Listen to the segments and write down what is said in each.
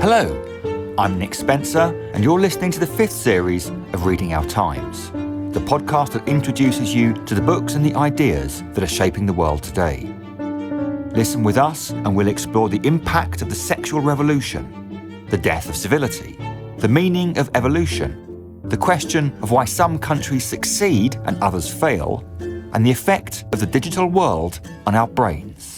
Hello, I'm Nick Spencer, and you're listening to the fifth series of Reading Our Times, the podcast that introduces you to the books and the ideas that are shaping the world today. Listen with us, and we'll explore the impact of the sexual revolution, the death of civility, the meaning of evolution, the question of why some countries succeed and others fail, and the effect of the digital world on our brains.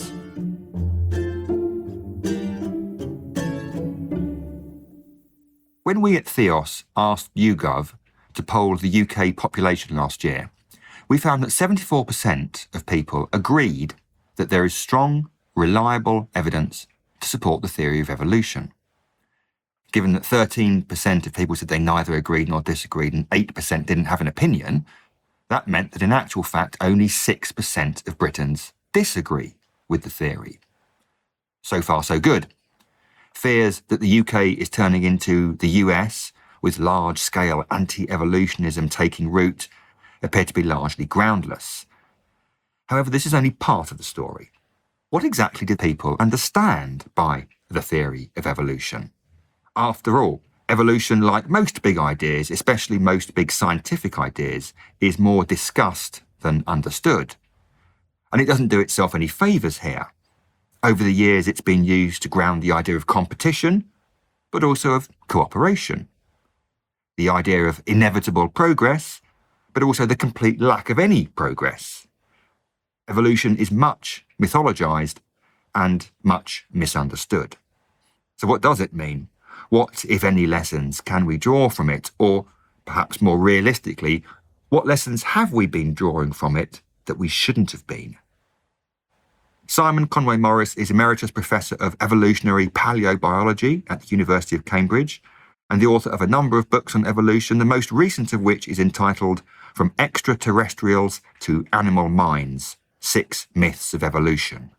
When we at Theos asked YouGov to poll the UK population last year, we found that 74% of people agreed that there is strong, reliable evidence to support the theory of evolution. Given that 13% of people said they neither agreed nor disagreed and 8% didn't have an opinion, that meant that in actual fact only 6% of Britons disagree with the theory. So far so good. Fears that the UK is turning into the US, with large-scale anti-evolutionism taking root, appear to be largely groundless. However, this is only part of the story. What exactly did people understand by the theory of evolution? After all, evolution, like most big ideas, especially most big scientific ideas, is more discussed than understood. And it doesn't do itself any favours here. Over the years, it's been used to ground the idea of competition, but also of cooperation. The idea of inevitable progress, but also the complete lack of any progress. Evolution is much mythologised and much misunderstood. So what does it mean? What, if any, lessons can we draw from it? Or, perhaps more realistically, what lessons have we been drawing from it that we shouldn't have been? Simon Conway Morris is Emeritus Professor of Evolutionary Paleobiology at the University of Cambridge and the author of a number of books on evolution, the most recent of which is entitled From Extraterrestrials to Animal Minds, 6 Myths of Evolution.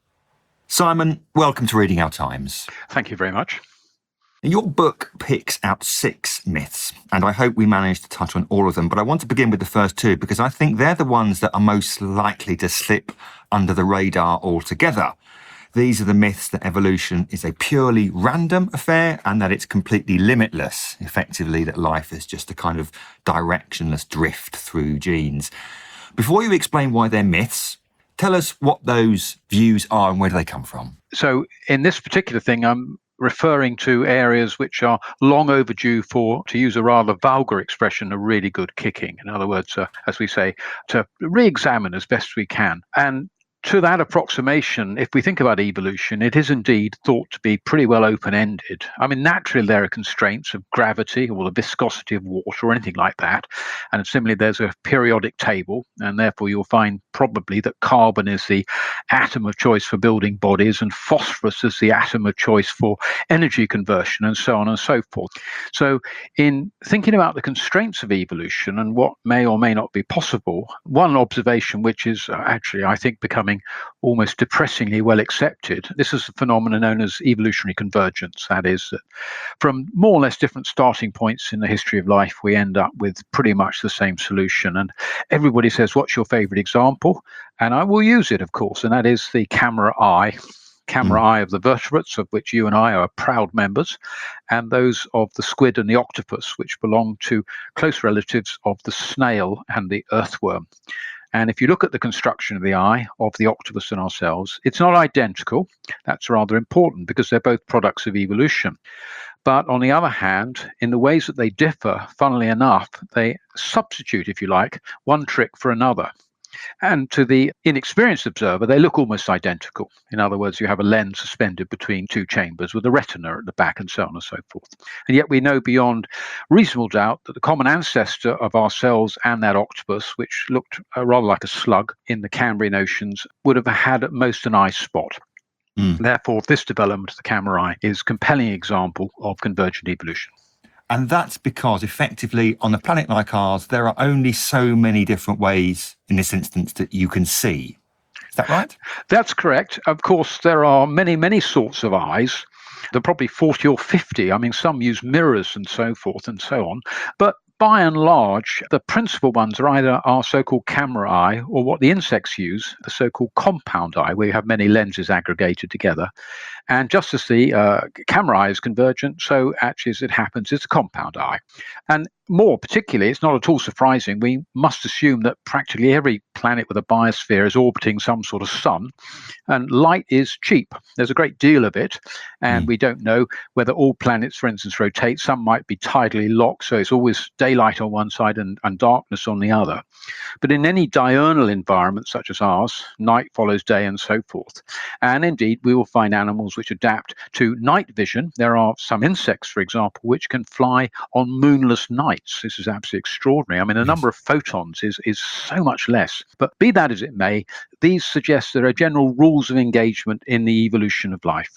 Simon, welcome to Reading Our Times. Thank you very much. Your book picks out 6 myths, and I hope we manage to touch on all of them, but I want to begin with the first 2 because I think they're the ones that are most likely to slip under the radar altogether. These are the myths that evolution is a purely random affair and that it's completely limitless, effectively that life is just a kind of directionless drift through genes. Before you explain why they're myths, tell us what those views are and where do they come from? So in this particular thing, I'm referring to areas which are long overdue for, to use a rather vulgar expression, a really good kicking. In other words, as we say, to re-examine as best we can. And to that approximation, if we think about evolution, it is indeed thought to be pretty well open-ended. I mean, naturally, there are constraints of gravity or the viscosity of water or anything like that. And similarly, there's a periodic table, and therefore you'll find probably that carbon is the atom of choice for building bodies and phosphorus is the atom of choice for energy conversion and so on and so forth. So in thinking about the constraints of evolution and what may or may not be possible, one observation which is actually, I think, becoming almost depressingly well accepted. This is a phenomenon known as evolutionary convergence. That is, that from more or less different starting points in the history of life, we end up with pretty much the same solution. And everybody says, what's your favorite example? And I will use it, of course, and that is the camera eye of the vertebrates, of which you and I are proud members, and those of the squid and the octopus, which belong to close relatives of the snail and the earthworm. And if you look at the construction of the eye of the octopus and ourselves, it's not identical. That's rather important because they're both products of evolution. But on the other hand, in the ways that they differ, funnily enough, they substitute, if you like, one trick for another. And to the inexperienced observer, they look almost identical. In other words, you have a lens suspended between 2 chambers with a retina at the back and so on and so forth. And yet we know beyond reasonable doubt that the common ancestor of ourselves and that octopus, which looked rather like a slug in the Cambrian oceans, would have had at most an eye spot. Therefore, this development of the camera eye is a compelling example of convergent evolution. And that's because, effectively, on a planet like ours, there are only so many different ways, in this instance, that you can see. Is that right? That's correct. Of course, there are many, many sorts of eyes. There are probably 40 or 50. I mean, some use mirrors and so forth and so on. But by and large, the principal ones are either our so-called camera eye or what the insects use, the so-called compound eye, where you have many lenses aggregated together. And just as the camera eye is convergent, so actually as it happens, it's a compound eye. And more particularly, it's not at all surprising, we must assume that practically every planet with a biosphere is orbiting some sort of sun, and light is cheap. There's a great deal of it, and we don't know whether all planets, for instance, rotate. Some might be tidally locked, so it's always daylight on one side and darkness on the other. But in any diurnal environment such as ours, night follows day and so forth. And indeed, we will find animals which adapt to night vision. There are some insects, for example, which can fly on moonless nights. This is absolutely extraordinary. I mean, the number of photons is so much less. But be that as it may, these suggest there are general rules of engagement in the evolution of life.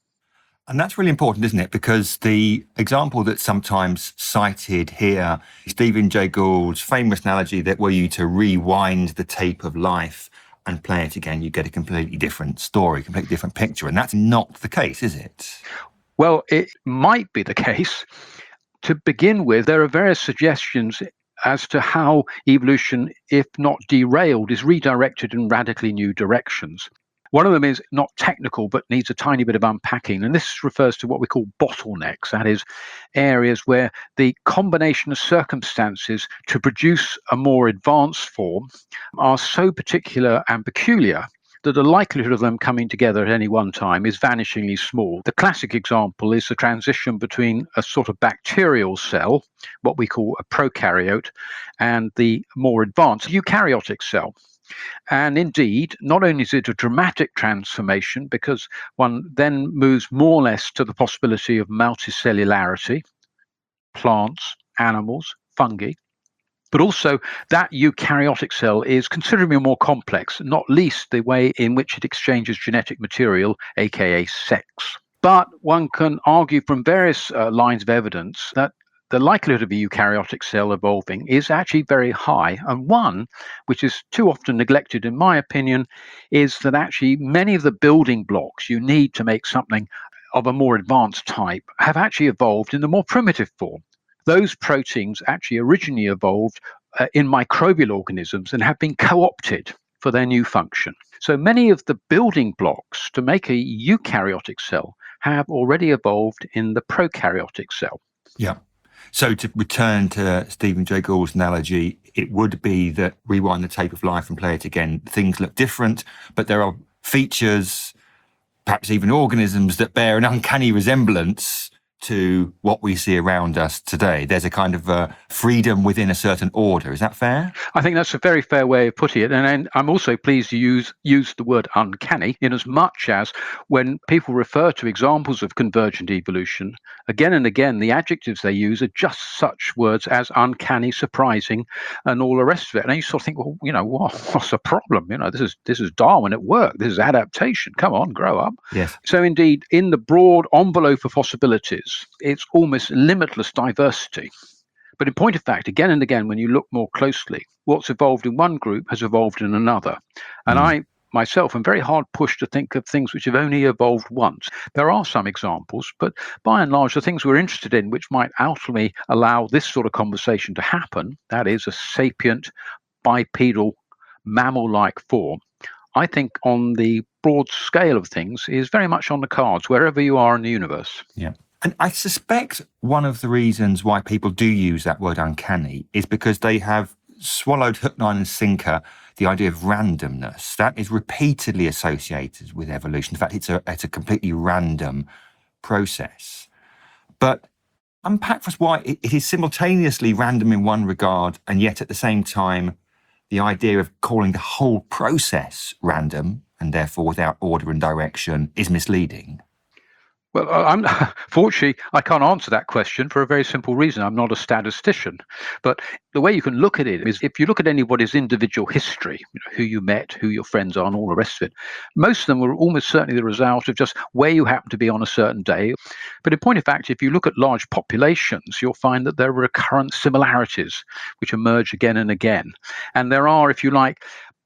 And that's really important, isn't it? Because the example that's sometimes cited here, Stephen Jay Gould's famous analogy that were you to rewind the tape of life and play it again, you get a completely different story, completely different picture. And that's not the case, is it? Well, it might be the case. To begin with, there are various suggestions as to how evolution, if not derailed, is redirected in radically new directions. One of them is not technical, but needs a tiny bit of unpacking. And this refers to what we call bottlenecks, that is, areas where the combination of circumstances to produce a more advanced form are so particular and peculiar that the likelihood of them coming together at any one time is vanishingly small. The classic example is the transition between a sort of bacterial cell, what we call a prokaryote, and the more advanced eukaryotic cell. And indeed, not only is it a dramatic transformation, because one then moves more or less to the possibility of multicellularity, plants, animals, fungi, but also that eukaryotic cell is considerably more complex, not least the way in which it exchanges genetic material, aka sex. But one can argue from various lines of evidence that the likelihood of a eukaryotic cell evolving is actually very high. And one, which is too often neglected in my opinion, is that actually many of the building blocks you need to make something of a more advanced type have actually evolved in the more primitive form. Those proteins actually originally evolved in microbial organisms and have been co-opted for their new function. So many of the building blocks to make a eukaryotic cell have already evolved in the prokaryotic cell. Yeah. So to return to Stephen Jay Gould's analogy, it would be that rewind the tape of life and play it again. Things look different, but there are features, perhaps even organisms, that bear an uncanny resemblance to what we see around us today. There's a kind of freedom within a certain order. Is that fair? I think that's a very fair way of putting it. And I'm also pleased to use the word uncanny, in as much as when people refer to examples of convergent evolution, again and again, the adjectives they use are just such words as uncanny, surprising, and all the rest of it. And you sort of think, well, what's the problem? This is Darwin at work. This is adaptation. Come on, grow up. Yes. So indeed, in the broad envelope of possibilities, it's almost limitless diversity. But in point of fact, again and again, when you look more closely, what's evolved in one group has evolved in another. And I myself am very hard pushed to think of things which have only evolved once. There are some examples, but by and large, the things we're interested in, which might ultimately allow this sort of conversation to happen, that is a sapient, bipedal, mammal-like form, I think on the broad scale of things is very much on the cards, wherever you are in the universe. Yeah. And I suspect one of the reasons why people do use that word uncanny is because they have swallowed hook, line and sinker the idea of randomness. That is repeatedly associated with evolution. In fact, it's a completely random process. But unpack for us why it is simultaneously random in one regard, and yet at the same time, the idea of calling the whole process random, and therefore without order and direction, is misleading. Well, fortunately, I can't answer that question for a very simple reason. I'm not a statistician. But the way you can look at it is if you look at anybody's individual history, who you met, who your friends are, and all the rest of it, most of them were almost certainly the result of just where you happen to be on a certain day. But in point of fact, if you look at large populations, you'll find that there are recurrent similarities which emerge again and again. And there are, if you like,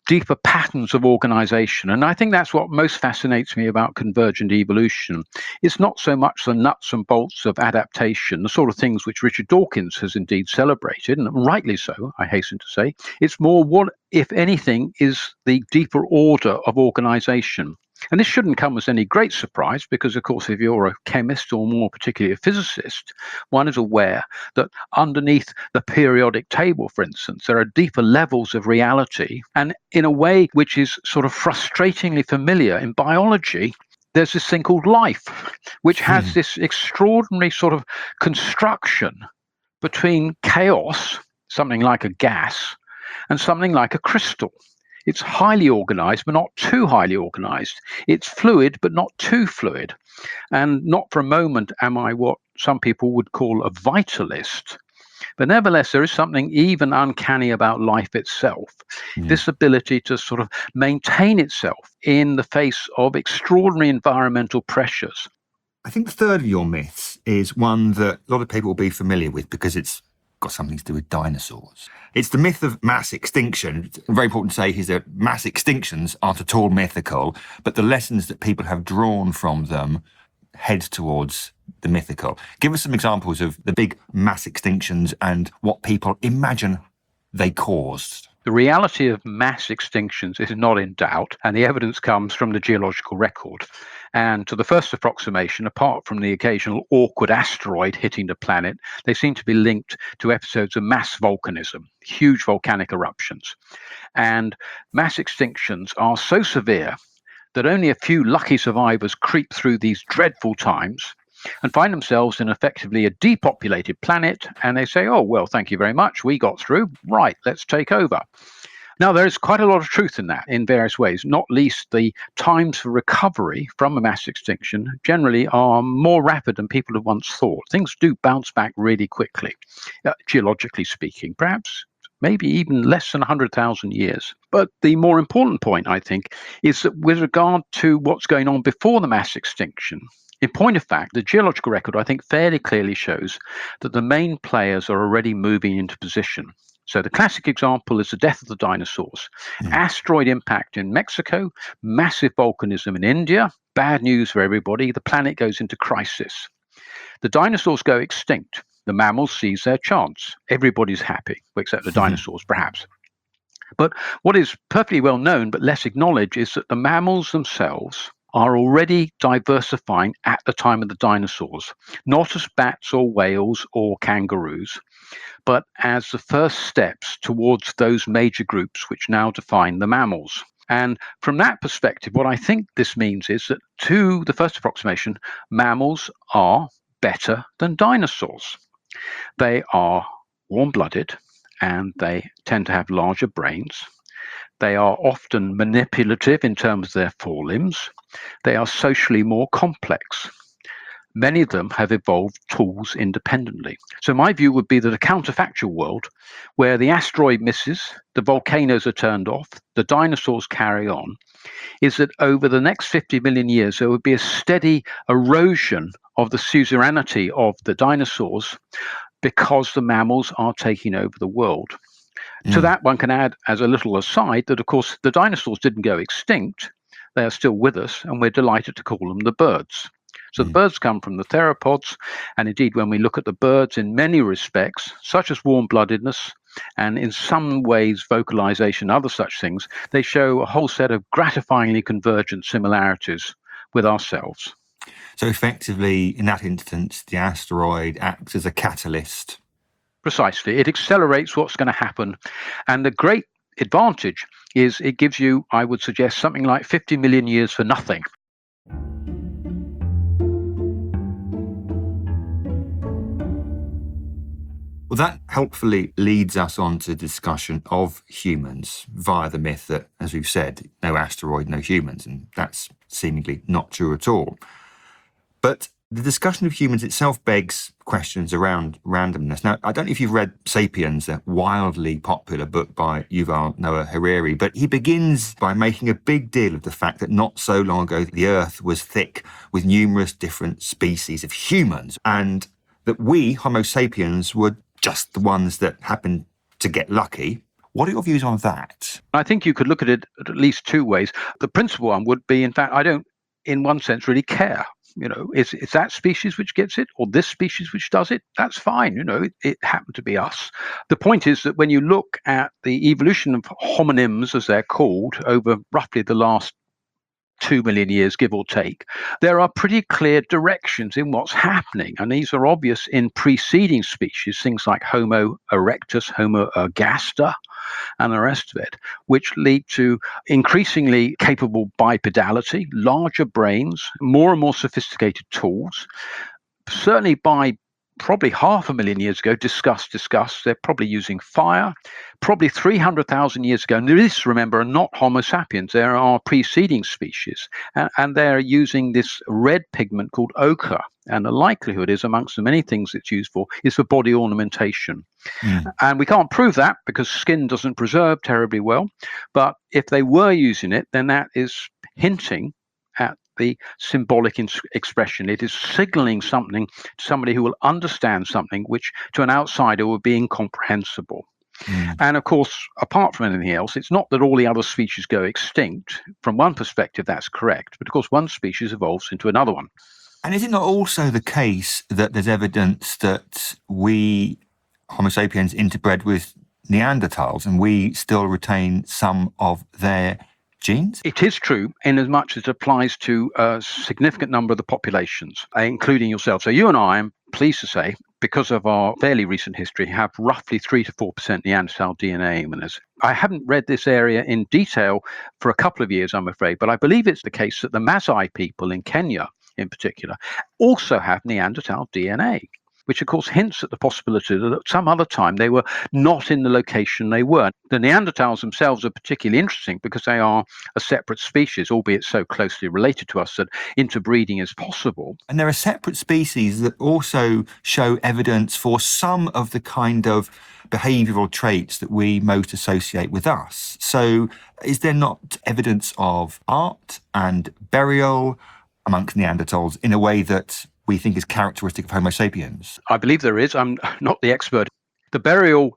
deeper patterns of organization. And I think that's what most fascinates me about convergent evolution. It's not so much the nuts and bolts of adaptation, the sort of things which Richard Dawkins has indeed celebrated, and rightly so, I hasten to say. It's more what, if anything, is the deeper order of organization. And this shouldn't come as any great surprise because, of course, if you're a chemist or more particularly a physicist, one is aware that underneath the periodic table, for instance, there are deeper levels of reality. And in a way which is sort of frustratingly familiar in biology, there's this thing called life, which has this extraordinary sort of construction between chaos, something like a gas, and something like a crystal. It's highly organized, but not too highly organized. It's fluid, but not too fluid. And not for a moment am I what some people would call a vitalist. But nevertheless, there is something even uncanny about life itself. This ability to sort of maintain itself in the face of extraordinary environmental pressures. I think the third of your myths is one that a lot of people will be familiar with because it's got something to do with dinosaurs. It's the myth of mass extinction. It's very important to say is that mass extinctions aren't at all mythical, but the lessons that people have drawn from them head towards the mythical. Give us some examples of the big mass extinctions and what people imagine they caused. The reality of mass extinctions is not in doubt, and the evidence comes from the geological record. And to the first approximation, apart from the occasional awkward asteroid hitting the planet, they seem to be linked to episodes of mass volcanism, huge volcanic eruptions. And mass extinctions are so severe that only a few lucky survivors creep through these dreadful times and find themselves in effectively a depopulated planet, and they say, oh, well, thank you very much, we got through, right, let's take over. Now, there is quite a lot of truth in that in various ways, not least the times for recovery from a mass extinction generally are more rapid than people have once thought. Things do bounce back really quickly, geologically speaking, perhaps maybe even less than 100,000 years. But the more important point, I think, is that with regard to what's going on before the mass extinction, in point of fact, the geological record, I think, fairly clearly shows that the main players are already moving into position. So the classic example is the death of the dinosaurs. Asteroid impact in Mexico, massive volcanism in India, bad news for everybody, the planet goes into crisis. The dinosaurs go extinct. The mammals seize their chance. Everybody's happy, except the dinosaurs, perhaps. But what is perfectly well known but less acknowledged is that the mammals themselves are already diversifying at the time of the dinosaurs, not as bats or whales or kangaroos, but as the first steps towards those major groups which now define the mammals. And from that perspective, what I think this means is that, to the first approximation, mammals are better than dinosaurs. They are warm-blooded and they tend to have larger brains. They are often manipulative in terms of their forelimbs. They are socially more complex. Many of them have evolved tools independently. So my view would be that a counterfactual world where the asteroid misses, the volcanoes are turned off, the dinosaurs carry on, is that over the next 50 million years, there would be a steady erosion of the suzerainty of the dinosaurs because the mammals are taking over the world. To that, one can add, as a little aside, that, of course, the dinosaurs didn't go extinct. They are still with us, and we're delighted to call them the birds. So the birds come from the theropods, and indeed, when we look at the birds in many respects, such as warm-bloodedness, and in some ways vocalization, other such things, they show a whole set of gratifyingly convergent similarities with ourselves. So effectively, in that instance, the asteroid acts as a catalyst. Precisely. It accelerates what's going to happen. And the great advantage is it gives you, I would suggest, something like 50 million years for nothing. Well, that helpfully leads us on to discussion of humans via the myth that, as we've said, no asteroid, no humans, and that's seemingly not true at all. But the discussion of humans itself begs questions around randomness. Now, I don't know if you've read *Sapiens*, a wildly popular book by Yuval Noah Harari, but he begins by making a big deal of the fact that not so long ago the Earth was thick with numerous different species of humans, and that we, Homo sapiens, were just the ones that happened to get lucky. What are your views on that? I think you could look at it at least two ways. The principal one would be, in fact, I don't, in one sense, really care. It's that species which gets it or this species which does it. That's fine. It happened to be us. The point is that when you look at the evolution of homonyms, as they're called, over roughly the last 2 million years, give or take, there are pretty clear directions in what's happening. And these are obvious in preceding species, things like Homo erectus, Homo ergaster, and the rest of it, which lead to increasingly capable bipedality, larger brains, more and more sophisticated tools. Certainly by probably 500,000 years ago, discuss, they're probably using fire. Probably 300,000 years ago, and this, remember, are not Homo sapiens, there are preceding species, and they're using this red pigment called ochre. And the likelihood is, amongst the many things it's used for, is for body ornamentation. And we can't prove that because skin doesn't preserve terribly well. But if they were using it, then that is hinting at the symbolic expression. It is signaling something to somebody who will understand something which to an outsider would be incomprehensible. And of course, apart from anything else, it's not that all the other species go extinct. From one perspective, that's correct. But of course, one species evolves into another one. And is it not also the case that there's evidence that we, Homo sapiens, interbred with Neanderthals and we still retain some of their genes? It is true in as much as it applies to a significant number of the populations, including yourself. So you and I, I'm pleased to say, because of our fairly recent history, have roughly 3 to 4% Neanderthal DNA in us. I haven't read this area in detail for a couple of years, I'm afraid, but I believe it's the case that the Maasai people in Kenya, in particular, also have Neanderthal DNA, which of course hints at the possibility that at some other time they were not in the location they were. The Neanderthals themselves are particularly interesting because they are a separate species, albeit so closely related to us that interbreeding is possible. And there are separate species that also show evidence for some of the kind of behavioural traits that we most associate with us. So is there not evidence of art and burial amongst Neanderthals in a way that we think is characteristic of Homo sapiens? I believe there is. I'm not the expert. The burial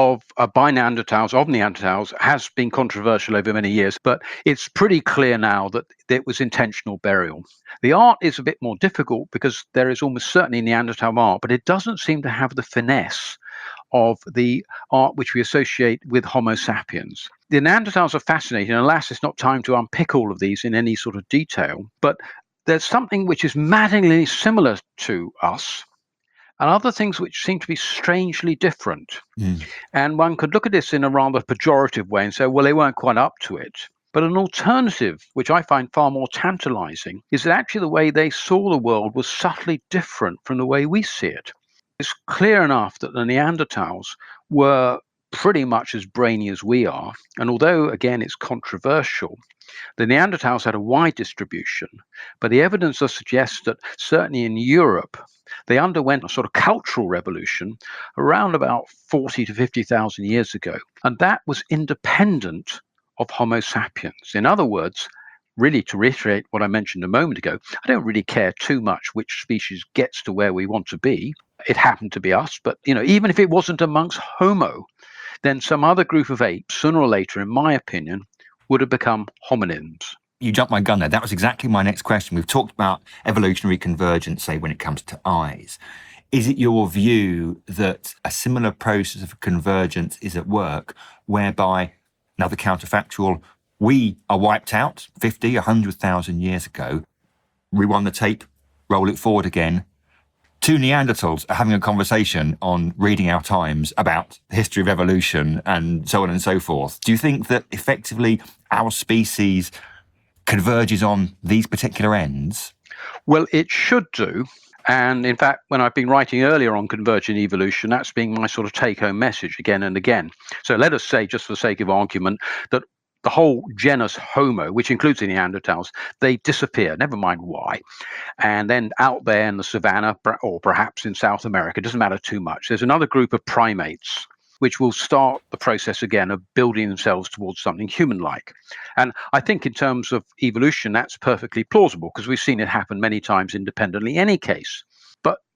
by Neanderthals has been controversial over many years, but it's pretty clear now that it was intentional burial. The art is a bit more difficult because there is almost certainly Neanderthal art, but it doesn't seem to have the finesse of the art which we associate with Homo sapiens. The Neanderthals are fascinating, and alas, it's not time to unpick all of these in any sort of detail, but there's something which is maddeningly similar to us and other things which seem to be strangely different. And one could look at this in a rather pejorative way and say, well, they weren't quite up to it. But an alternative, which I find far more tantalizing, is that actually the way they saw the world was subtly different from the way we see it. It's clear enough that the Neanderthals were pretty much as brainy as we are. And although, again, it's controversial, the Neanderthals had a wide distribution, but the evidence does suggest that certainly in Europe, they underwent a sort of cultural revolution around about 40 to 50,000 years ago. And that was independent of Homo sapiens. In other words, really to reiterate what I mentioned a moment ago, I don't really care too much which species gets to where we want to be. It happened to be us, but even if it wasn't amongst Homo, then some other group of apes, sooner or later, in my opinion, would have become hominins. You jumped my gun there. That was exactly my next question. We've talked about evolutionary convergence, say, when it comes to eyes. Is it your view that a similar process of convergence is at work, whereby, another counterfactual, we are wiped out 50, 100,000 years ago, rewind the tape, roll it forward again, two Neanderthals are having a conversation on Reading Our Times about the history of evolution and so on and so forth. Do you think that effectively our species converges on these particular ends? Well, it should do. And in fact, when I've been writing earlier on convergent evolution, that's been my sort of take-home message again and again. So let us say, just for the sake of argument, that the whole genus Homo, which includes the Neanderthals, they disappear, never mind why. And then out there in the savannah, or perhaps in South America, it doesn't matter too much, there's another group of primates which will start the process again of building themselves towards something human-like. And I think in terms of evolution, that's perfectly plausible because we've seen it happen many times independently in any case. But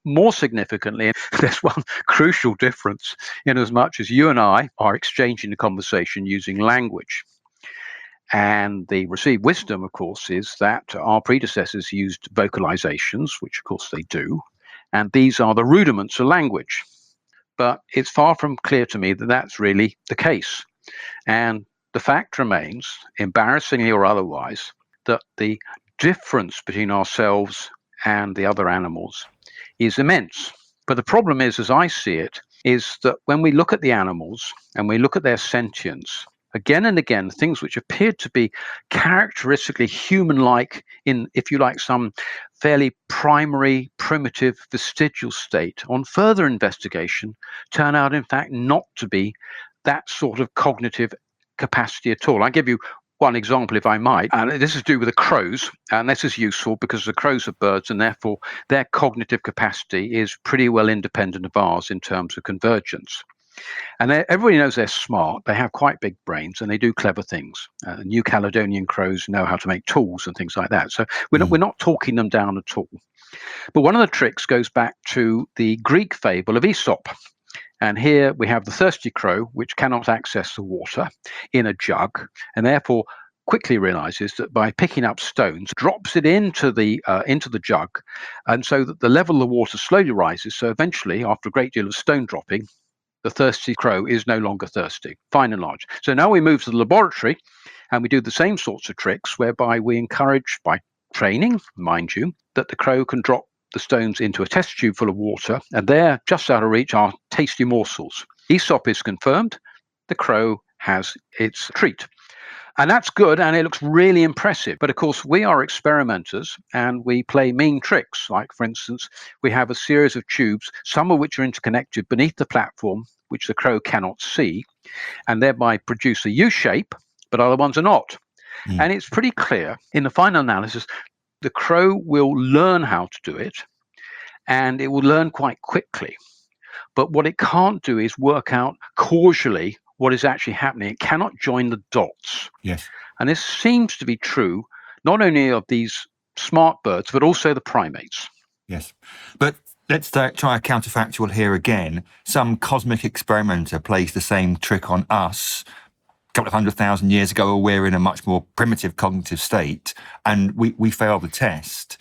more significantly, there's one crucial difference in as much as you and I are exchanging the conversation using language. And the received wisdom, of course, is that our predecessors used vocalizations, which of course they do, and these are the rudiments of language. But it's far from clear to me that that's really the case. And the fact remains, embarrassingly or otherwise, that the difference between ourselves and the other animals is immense. But the problem is, as I see it, is that when we look at the animals and we look at their sentience, again and again, things which appear to be characteristically human-like in, if you like, some fairly primary, primitive, vestigial state, on further investigation, turn out, in fact, not to be that sort of cognitive capacity at all. I'll give you one example, if I might, and this is to do with the crows, and this is useful because the crows are birds, and therefore their cognitive capacity is pretty well independent of ours in terms of convergence. And everybody knows they're smart. They have quite big brains and they do clever things. New Caledonian crows know how to make tools and things like that. So we're not talking them down at all. But one of the tricks goes back to the Greek fable of Aesop. And here we have the thirsty crow, which cannot access the water in a jug, and therefore quickly realizes that by picking up stones, drops it into the jug, and so that the level of the water slowly rises. So eventually, after a great deal of stone dropping, the thirsty crow is no longer thirsty, fine and large. So now we move to the laboratory and we do the same sorts of tricks whereby we encourage, by training, mind you, that the crow can drop the stones into a test tube full of water, and there, just out of reach, are tasty morsels. Aesop is confirmed. The crow has its treat. And that's good, and it looks really impressive. But of course, we are experimenters, and we play mean tricks. Like, for instance, we have a series of tubes, some of which are interconnected beneath the platform, which the crow cannot see, and thereby produce a U shape, but other ones are not. And it's pretty clear in the final analysis, the crow will learn how to do it, and it will learn quite quickly. But what it can't do is work out causally what is actually happening. It cannot join the dots. Yes. And this seems to be true not only of these smart birds, but also the primates. Yes. But let's try a counterfactual here again. Some cosmic experimenter plays the same trick on us a couple of 100,000 years ago, or we're in a much more primitive cognitive state, and we fail the test.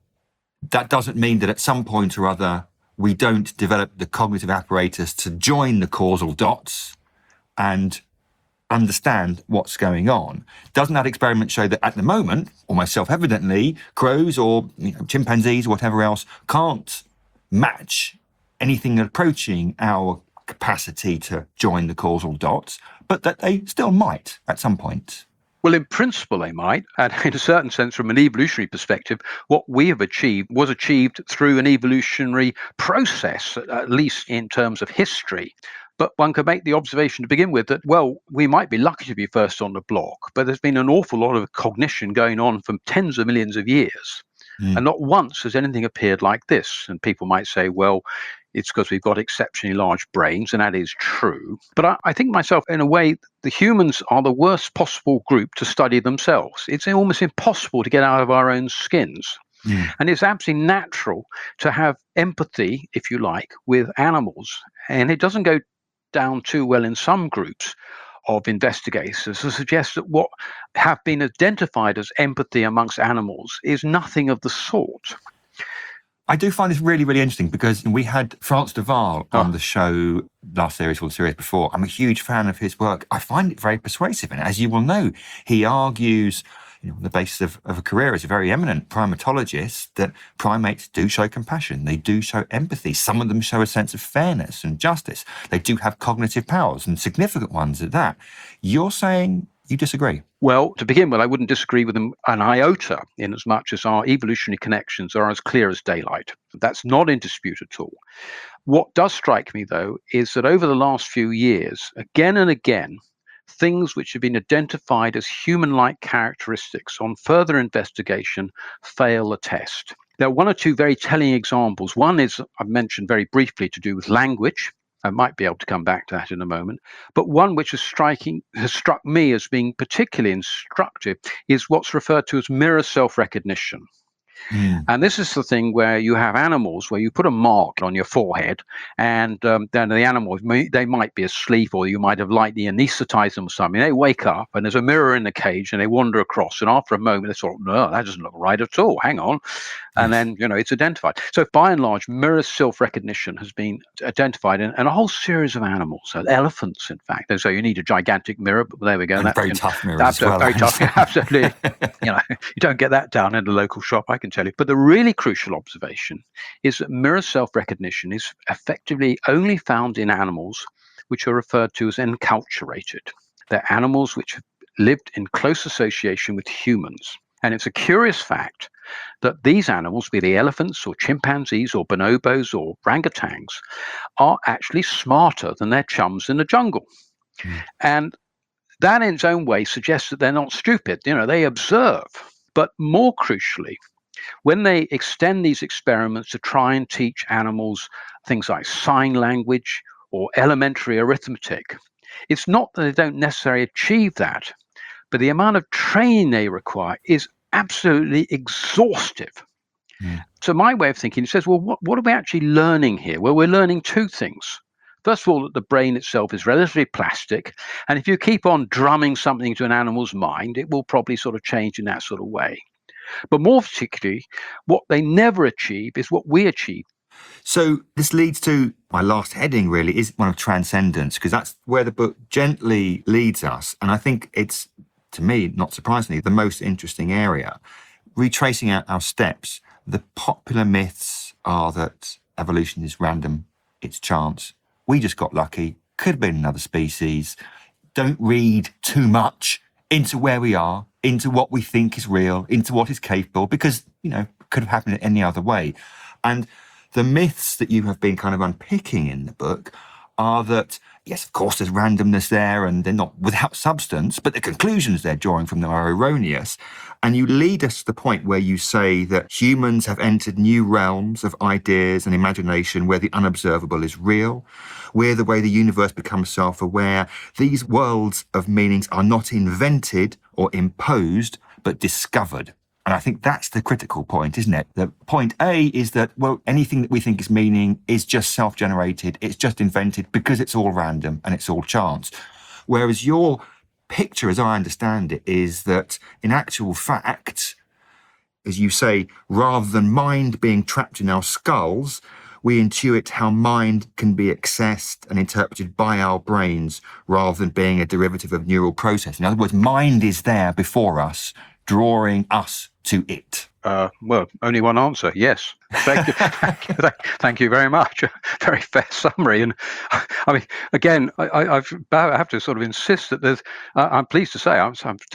That doesn't mean that at some point or other we don't develop the cognitive apparatus to join the causal dots and understand what's going on. Doesn't that experiment show that at the moment, almost self-evidently, crows or chimpanzees or whatever else can't match anything approaching our capacity to join the causal dots, but that they still might at some point? Well, in principle, they might. And in a certain sense, from an evolutionary perspective, what we have achieved was achieved through an evolutionary process, at least in terms of history. But one could make the observation to begin with that, well, we might be lucky to be first on the block, but there's been an awful lot of cognition going on for tens of millions of years. And not once has anything appeared like this. And people might say, well, it's because we've got exceptionally large brains, and that is true. But I think myself, in a way, the humans are the worst possible group to study themselves. It's almost impossible to get out of our own skins. And it's absolutely natural to have empathy, if you like, with animals. And it doesn't go down too well in some groups of investigators to suggest that what have been identified as empathy amongst animals is nothing of the sort. I do find this really, really interesting because we had Frans de Waal on the show last series or the series before. I'm a huge fan of his work. I find it very persuasive. And as you will know, he argues, on the basis of a career as a very eminent primatologist, that primates do show compassion. They do show empathy. Some of them show a sense of fairness and justice. They do have cognitive powers, and significant ones at that. You're saying you disagree? Well, to begin with, I wouldn't disagree with them an iota, in as much as our evolutionary connections are as clear as daylight. That's not in dispute at all. What does strike me, though, is that over the last few years, again and again, things which have been identified as human-like characteristics on further investigation fail the test. There are one or two very telling examples. One is, I've mentioned very briefly, to do with language. I might be able to come back to that in a moment. But one which has struck me as being particularly instructive is what's referred to as mirror self-recognition. And this is the thing where you have animals where you put a mark on your forehead, and then the animals, they might be asleep, or you might have lightly anesthetized them or something. They wake up and there's a mirror in the cage and they wander across. And after a moment, they sort of, no, that doesn't look right at all. Hang on. And Yes. then, it's identified. So by and large, mirror self-recognition has been identified in a whole series of animals. So elephants, in fact. And so you need a gigantic mirror, but there we go. And very tough mirrors as well. Very tough. Absolutely. You don't get that down in the local shop, I can tell you. But the really crucial observation is that mirror self-recognition is effectively only found in animals which are referred to as enculturated. They're animals which have lived in close association with humans. And it's a curious fact that these animals, be they elephants or chimpanzees or bonobos or orangutans, are actually smarter than their chums in the jungle. And that in its own way suggests that they're not stupid. They observe. But more crucially, when they extend these experiments to try and teach animals things like sign language or elementary arithmetic, it's not that they don't necessarily achieve that, but the amount of training they require is absolutely exhaustive. So my way of thinking, it says, well, what are we actually learning here? Well, we're learning two things. First of all, that the brain itself is relatively plastic. And if you keep on drumming something to an animal's mind, it will probably sort of change in that sort of way. But more particularly, what they never achieve is what we achieve. So this leads to my last heading, really, is one of transcendence, because that's where the book gently leads us. And I think it's, to me, not surprisingly, the most interesting area. Retracing out our steps, the popular myths are that evolution is random, it's chance. We just got lucky, could have been another species. Don't read too much into where we are, into what we think is real, into what is capable, because, could have happened any other way. And the myths that you have been kind of unpicking in the book are that, yes, of course, there's randomness there and they're not without substance, but the conclusions they're drawing from them are erroneous. And you lead us to the point where you say that humans have entered new realms of ideas and imagination where the unobservable is real, where the way the universe becomes self-aware. These worlds of meanings are not invented or imposed, but discovered. And I think that's the critical point, isn't it? The point A is that, well, anything that we think is meaning is just self-generated. It's just invented because it's all random and it's all chance. Whereas your picture, as I understand it, is that in actual fact, as you say, rather than mind being trapped in our skulls, we intuit how mind can be accessed and interpreted by our brains rather than being a derivative of neural process. In other words, mind is there before us, drawing us to it. Well, only one answer. Yes. Thank you. Thank you very much. Very fair summary. And I mean, again, I have to sort of insist that there's. I'm pleased to say I'm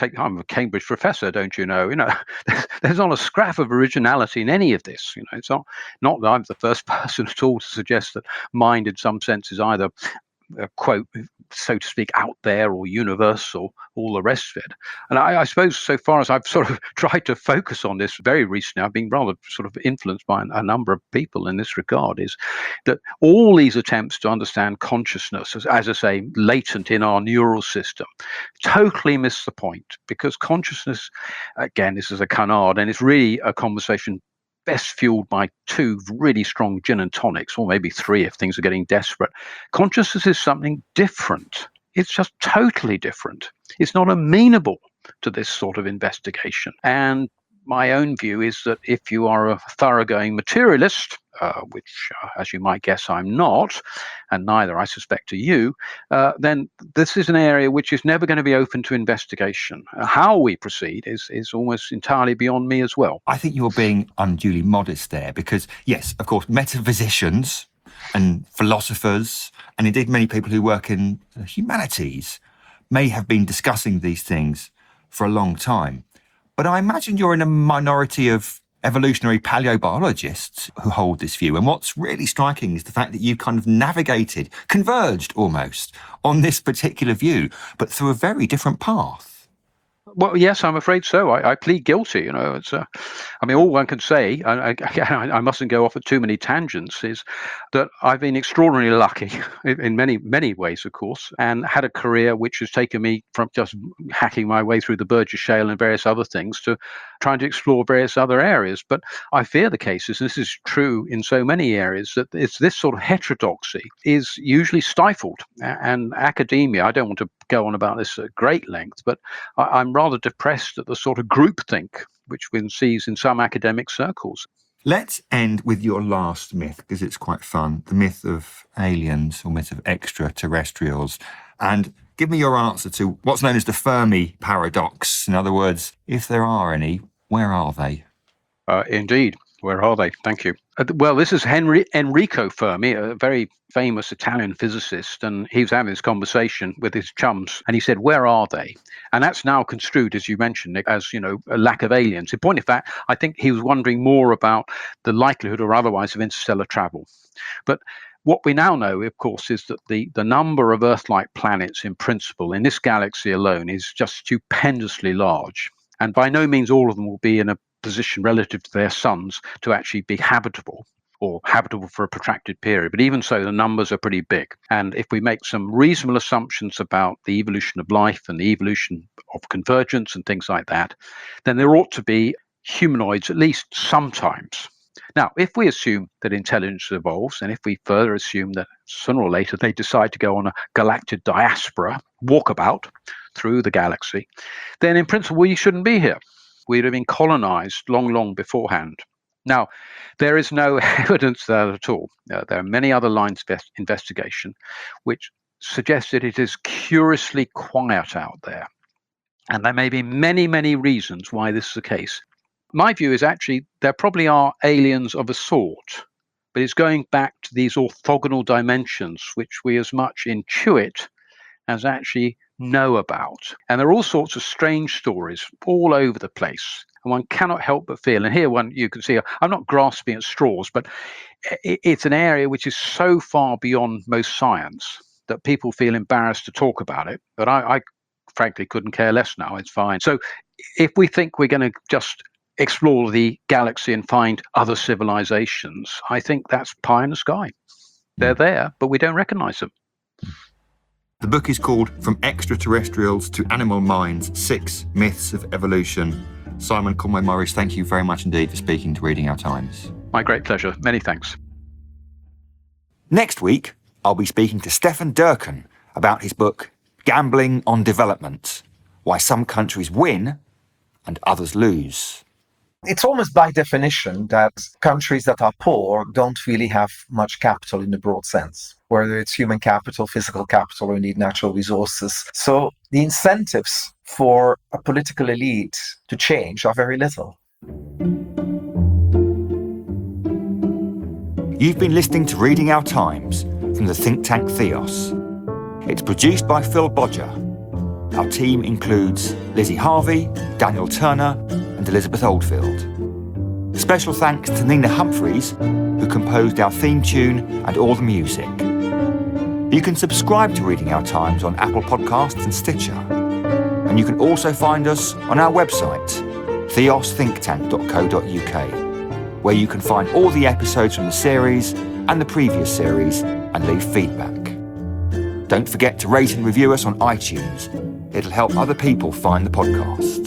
a Cambridge professor. Don't you know? There's not a scrap of originality in any of this. It's not that I'm the first person at all to suggest that mind, in some sense, is either quote, so to speak, out there or universe or all the rest of it. And I suppose so far as I've sort of tried to focus on this very recently, I've been rather sort of influenced by a number of people in this regard, is that all these attempts to understand consciousness, as I say, latent in our neural system, totally miss the point, because consciousness, again, this is a canard, and it's really a conversation best fueled by two really strong gin and tonics, or maybe three if things are getting desperate. Consciousness is something different. It's just totally different. It's not amenable to this sort of investigation. And my own view is that if you are a thoroughgoing materialist, which, as you might guess, I'm not, and neither, I suspect, are you, then this is an area which is never going to be open to investigation. How we proceed is almost entirely beyond me as well. I think you're being unduly modest there because, yes, of course, metaphysicians and philosophers, and indeed many people who work in the humanities, may have been discussing these things for a long time. But I imagine you're in a minority of evolutionary paleobiologists who hold this view. And what's really striking is the fact that you kind of navigated, converged almost, on this particular view, but through a very different path. Well, yes, I'm afraid so. I plead guilty. All one can say, I mustn't go off at too many tangents, is that I've been extraordinarily lucky in many, many ways, of course, and had a career which has taken me from just hacking my way through the Burgess Shale and various other things to trying to explore various other areas. But I fear the cases, and this is true in so many areas, that it's this sort of heterodoxy is usually stifled. And academia, I don't want to go on about this at great length, but I'm rather depressed at the sort of groupthink which one sees in some academic circles. Let's end with your last myth, because it's quite fun, the myth of aliens or myth of extraterrestrials. And give me your answer to what's known as the Fermi paradox. In other words, if there are any, where are they? Indeed. Where are they? Thank you. Well, this is Enrico Fermi, a very famous Italian physicist, and he was having this conversation with his chums, and he said, where are they? And that's now construed, as you mentioned, Nick, as, a lack of aliens. In point of fact, I think he was wondering more about the likelihood or otherwise of interstellar travel. But what we now know, of course, is that the number of Earth-like planets in principle in this galaxy alone is just stupendously large. And by no means all of them will be in a position relative to their suns to actually be habitable or habitable for a protracted period. But even so, the numbers are pretty big. And if we make some reasonable assumptions about the evolution of life and the evolution of convergence and things like that, then there ought to be humanoids at least sometimes. Now, if we assume that intelligence evolves, and if we further assume that sooner or later they decide to go on a galactic diaspora, walkabout through the galaxy, then in principle we shouldn't be here. We'd have been colonized long, long beforehand. Now, there is no evidence of that at all. There are many other lines of investigation which suggest that it is curiously quiet out there. And there may be many, many reasons why this is the case. My view is actually there probably are aliens of a sort, but it's going back to these orthogonal dimensions, which we as much intuit as actually know about. And there are all sorts of strange stories all over the place. And one cannot help but feel, and here you can see, I'm not grasping at straws, but it's an area which is so far beyond most science that people feel embarrassed to talk about it. But I frankly couldn't care less now. It's fine. So if we think we're going to just explore the galaxy and find other civilizations, I think that's pie in the sky. They're there, but we don't recognize them. The book is called From Extraterrestrials to Animal Minds, 6 Myths of Evolution. Simon Conway-Morris, thank you very much indeed for speaking to Reading Our Times. My great pleasure. Many thanks. Next week, I'll be speaking to Stefan Durkin about his book, Gambling on Development, Why Some Countries Win and Others Lose. It's almost by definition that countries that are poor don't really have much capital in the broad sense, whether it's human capital, physical capital, or indeed natural resources. So the incentives for a political elite to change are very little. You've been listening to Reading Our Times from the think tank Theos. It's produced by Phil Bodger. Our team includes Lizzie Harvey, Daniel Turner, and Elizabeth Oldfield. Special thanks to Nina Humphreys, who composed our theme tune and all the music. You can subscribe to Reading Our Times on Apple Podcasts and Stitcher. And you can also find us on our website, theosthinktank.co.uk, where you can find all the episodes from the series and the previous series and leave feedback. Don't forget to rate and review us on iTunes. It'll help other people find the podcast.